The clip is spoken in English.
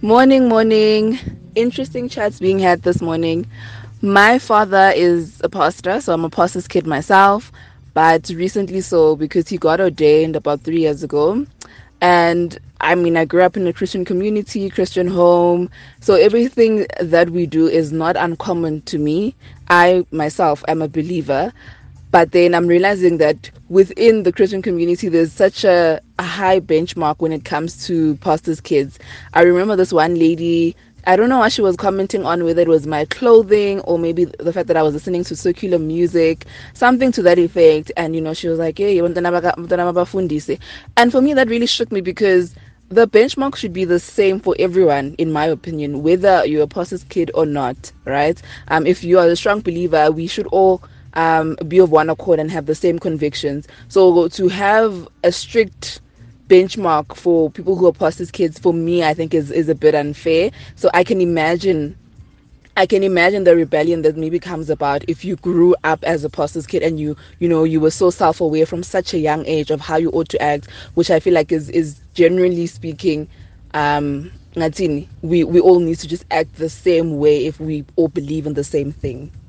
Morning, morning. Interesting chats being had this morning. My father is a pastor, so I'm a pastor's kid myself, but recently so because he got ordained about 3 years ago. And I mean, I grew up in a Christian community, Christian home, so everything that we do is not uncommon to me. I myself am a believer, but then I'm realizing that within the Christian community, there's such a high benchmark when it comes to pastors' kids. I remember this one lady, I don't know what she was commenting on, whether it was my clothing or maybe the fact that I was listening to secular music, something to that effect. And, she was like, hey, mntwana babafundise. And for me, that really shook me because the benchmark should be the same for everyone, in my opinion, whether you're a pastor's kid or not, right? If you are a strong believer, we should all be of one accord and have the same convictions. So to have a strict benchmark for people who are pastors' kids, for me, I think is a bit unfair. So I can imagine the rebellion that maybe comes about if you grew up as a pastor's kid and you were so self-aware from such a young age of how you ought to act, which I feel like is generally speaking, ngathini, we all need to just act the same way if we all believe in the same thing.